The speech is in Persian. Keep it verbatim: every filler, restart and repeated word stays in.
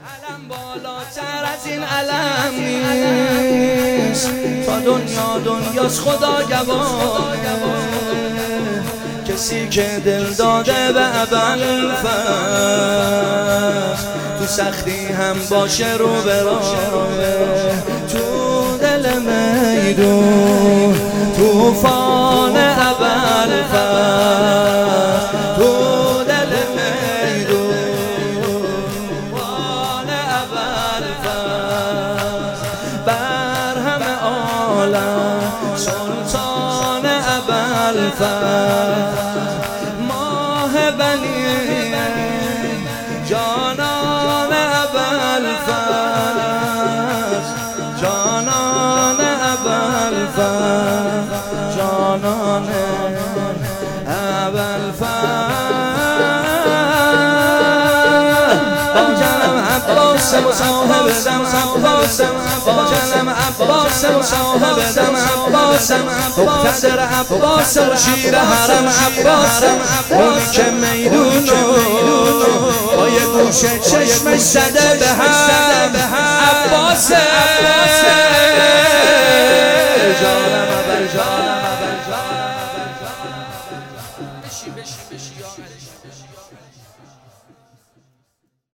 علم بالاتر از این علم نیست، تا دنیا دنیاست خدا گواه. کسی که دل داده به ابوالفضل، تو سختی هم باشه رو به راه. تو دل میدون طوفان ابوالفضل، تو دل میدون طوفان ابوالفضل، بر همه عالم سلطان ابوالفضل. ماه بنی جانان ابوالفضل، جانان ابوالفضل، جانان ابوالفضل. با جانم عباس مصاحب دم عباس، با جانم عباس مصاحب دم عباس، مقتدر عباس و شیر حرم عباس. اونی که میدونو با یه گوشه چشمش زده به هم عباس. جانم